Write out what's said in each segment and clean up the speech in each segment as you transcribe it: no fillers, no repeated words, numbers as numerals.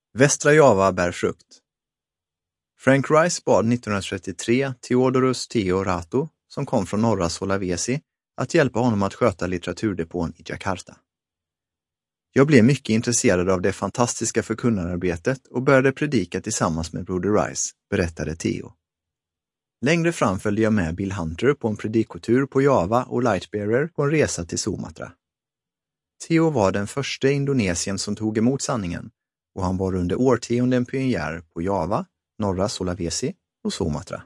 Västra Java bär frukt. Frank Rice bad 1933 Theodorus Theo Rato, som kom från norra Sulawesi, att hjälpa honom att sköta litteraturdepån i Jakarta. Jag blev mycket intresserad av det fantastiska förkunnararbetet och började predika tillsammans med broder Rice, berättade Theo. Längre fram följde jag med Bill Hunter på en predikotur på Java och Lightbearer på en resa till Sumatra. Theo var den första i Indonesien som tog emot sanningen och han var under årtionden pionjär på Java, norra Sulawesi och Sumatra.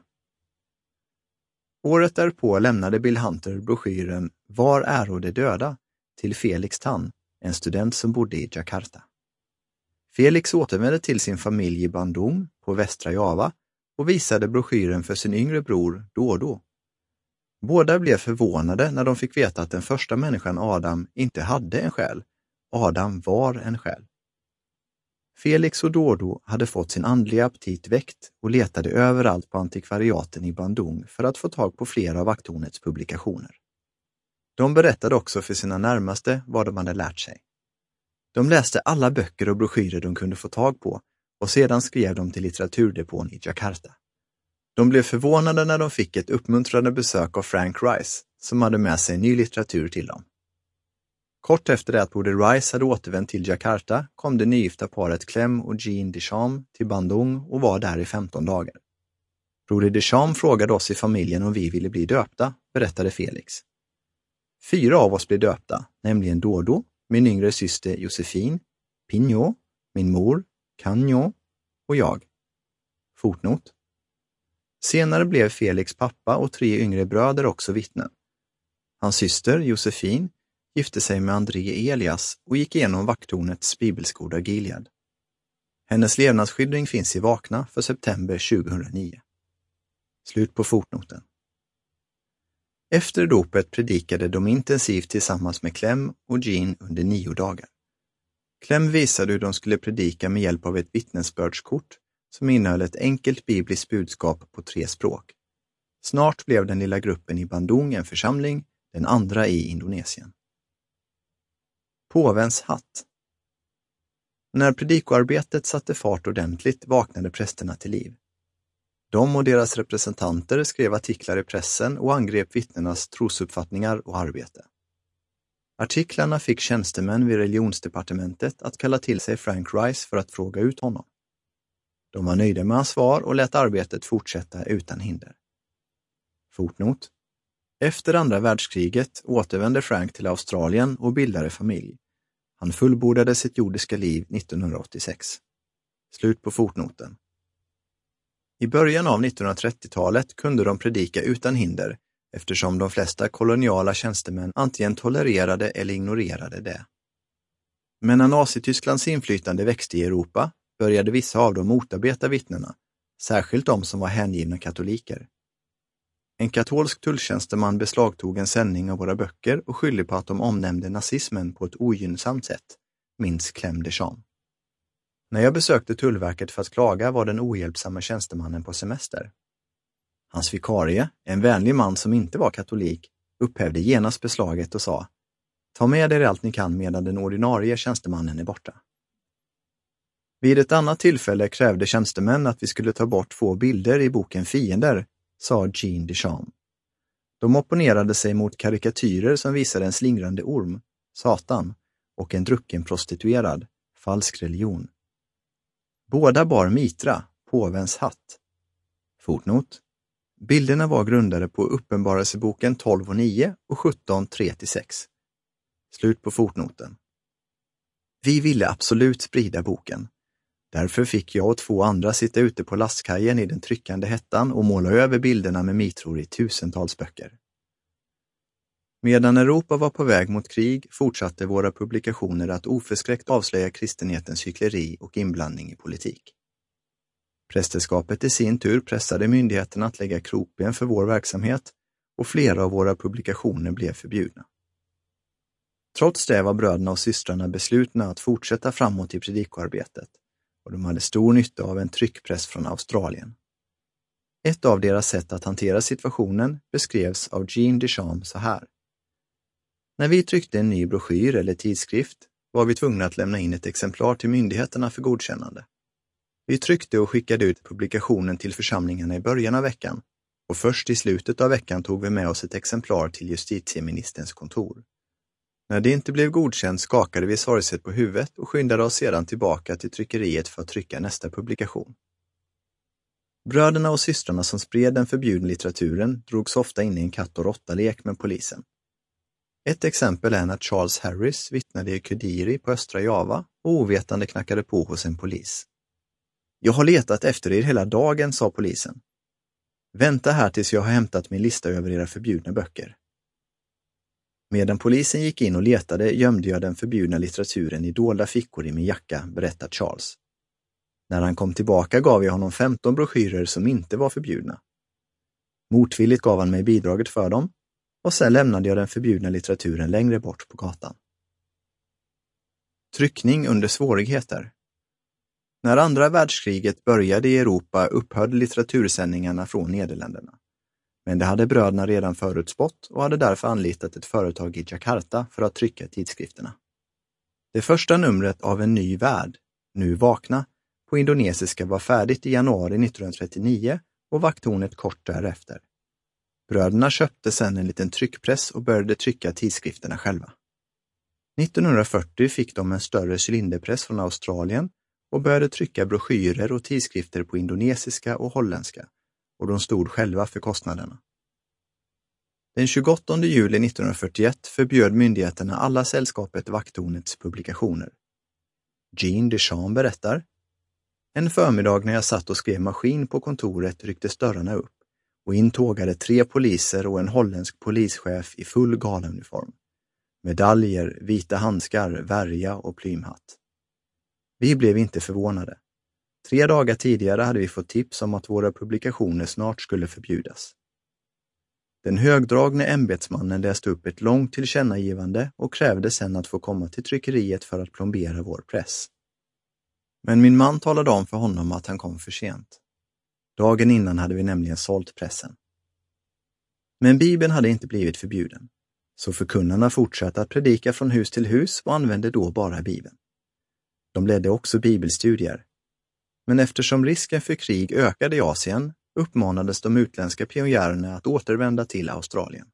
Året därpå lämnade Bill Hunter broschyren Var äro de döda till Felix Tan, en student som bodde i Jakarta. Felix återvände till sin familj i Bandung på västra Java och visade broschyren för sin yngre bror Dodo. Båda blev förvånade när de fick veta att den första människan Adam inte hade en själ. Adam var en själ. Felix och Dodo hade fått sin andliga aptit väckt och letade överallt på antikvariaten i Bandung för att få tag på flera av vaktornets publikationer. De berättade också för sina närmaste vad de hade lärt sig. De läste alla böcker och broschyrer de kunde få tag på och sedan skrev de till litteraturdepån i Jakarta. De blev förvånade när de fick ett uppmuntrande besök av Frank Rice som hade med sig ny litteratur till dem. Kort efter det att broder Rice hade återvänt till Jakarta kom det nygifta paret Clem och Jean Deschamps till Bandung och var där i 15 dagar. Broder Deschamps frågade oss i familjen om vi ville bli döpta, berättade Felix. 4 av oss blev döpta, nämligen Dodo, min yngre syster Josefin, Pinho, min mor, Kanjo och jag. Fotnot. Senare blev Felix pappa och 3 yngre bröder också vittnen. Hans syster Josefin gifte sig med André Elias och gick igenom vaktornets bibelskola Gilead. Hennes levnadsskildring finns i Vakna för september 2009. Slut på fotnoten. Efter dopet predikade de intensivt tillsammans med Clem och Jean under 9 dagar. Clem visade hur de skulle predika med hjälp av ett vittnesbördskort som innehöll ett enkelt bibliskt budskap på 3 språk. Snart blev den lilla gruppen i Bandung en församling, den andra i Indonesien. Påvens hatt. När predikoarbetet satte fart ordentligt vaknade prästerna till liv. De och deras representanter skrev artiklar i pressen och angrep vittnenas trosuppfattningar och arbete. Artiklarna fick tjänstemän vid religionsdepartementet att kalla till sig Frank Rice för att fråga ut honom. De var nöjda med hans svar och lät arbetet fortsätta utan hinder. Fotnot. Efter andra världskriget återvände Frank till Australien och bildade familj. Han fullbordade sitt jordiska liv 1986. Slut på fotnoten. I början av 1930-talet kunde de predika utan hinder eftersom de flesta koloniala tjänstemän antingen tolererade eller ignorerade det. Men när Nazitysklands inflytande växte i Europa började vissa av dem motarbeta vittnena, särskilt de som var hängivna katoliker. En katolsk tulltjänsteman beslagtog en sändning av våra böcker och skyllde på att de omnämnde nazismen på ett ogynnsamt sätt, minns Clem Deschamps. När jag besökte Tullverket för att klaga var den ohjälpsamma tjänstemannen på semester. Hans vikarie, en vänlig man som inte var katolik, upphävde genast beslaget och sa: "Ta med er allt ni kan medan den ordinarie tjänstemannen är borta." Vid ett annat tillfälle krävde tjänstemän att vi skulle ta bort 2 bilder i boken Fiender, sa Jean Deschamps. De opponerade sig mot karikatyrer som visade en slingrande orm, Satan, och en drucken prostituerad, falsk religion. Båda bar mitra, påvens hatt. Fotnot. Bilderna var grundade på Uppenbarelseboken 12:9 och 17:3-6. Slut på fotnoten. Vi ville absolut sprida boken. Därför fick jag och 2 andra sitta ute på lastkajen i den tryckande hettan och måla över bilderna med mitror i tusentals böcker. Medan Europa var på väg mot krig fortsatte våra publikationer att oförskräckt avslöja kristenhetens hyckleri och inblandning i politik. Prästerskapet i sin tur pressade myndigheterna att lägga krokben för vår verksamhet och flera av våra publikationer blev förbjudna. Trots det var bröderna och systrarna beslutna att fortsätta framåt i predikoarbetet och de hade stor nytta av en tryckpress från Australien. Ett av deras sätt att hantera situationen beskrevs av Jean Deschamps så här. När vi tryckte en ny broschyr eller tidskrift var vi tvungna att lämna in ett exemplar till myndigheterna för godkännande. Vi tryckte och skickade ut publikationen till församlingarna i början av veckan och först i slutet av veckan tog vi med oss ett exemplar till justitieministerns kontor. När det inte blev godkänt skakade vi sorgset på huvudet och skyndade oss sedan tillbaka till tryckeriet för att trycka nästa publikation. Bröderna och systrarna som spred den förbjudna litteraturen drogs ofta in i en katt- och råttalek med polisen. Ett exempel är när Charles Harris vittnade i Kudiri på östra Java och ovetande knackade på hos en polis. Jag har letat efter er hela dagen, sa polisen. Vänta här tills jag har hämtat min lista över era förbjudna böcker. Medan polisen gick in och letade gömde jag den förbjudna litteraturen i dolda fickor i min jacka, berättar Charles. När han kom tillbaka gav jag honom 15 broschyrer som inte var förbjudna. Motvilligt gav han mig bidraget för dem och sen lämnade jag den förbjudna litteraturen längre bort på gatan. Tryckning under svårigheter. När andra världskriget började i Europa upphörde litteratursändningarna från Nederländerna. Men det hade bröderna redan förutspått och hade därför anlitat ett företag i Jakarta för att trycka tidskrifterna. Det första numret av En ny värld, Nu vakna, på indonesiska var färdigt i januari 1939 och vakttornet kort därefter. Bröderna köpte sedan en liten tryckpress och började trycka tidskrifterna själva. 1940 fick de en större cylinderpress från Australien och började trycka broschyrer och tidskrifter på indonesiska och holländska, och de stod själva för kostnaderna. Den 28 juli 1941 förbjöd myndigheterna alla sällskapet Vakttornets publikationer. Jean Deschamps berättar: en förmiddag när jag satt och skrev maskin på kontoret rycktes dörrarna upp och intågade 3 poliser och en holländsk polischef i full galauniform. Medaljer, vita handskar, värja och plymhatt. Vi blev inte förvånade. 3 dagar tidigare hade vi fått tips om att våra publikationer snart skulle förbjudas. Den högdragne ämbetsmannen läste upp ett långt tillkännagivande och krävde sedan att få komma till tryckeriet för att plombera vår press. Men min man talade om för honom att han kom för sent. Dagen innan hade vi nämligen sålt pressen. Men Bibeln hade inte blivit förbjuden, så förkunnarna fortsatte att predika från hus till hus och använde då bara Bibeln. De ledde också bibelstudier. Men eftersom risken för krig ökade i Asien uppmanades de utländska pionjärerna att återvända till Australien.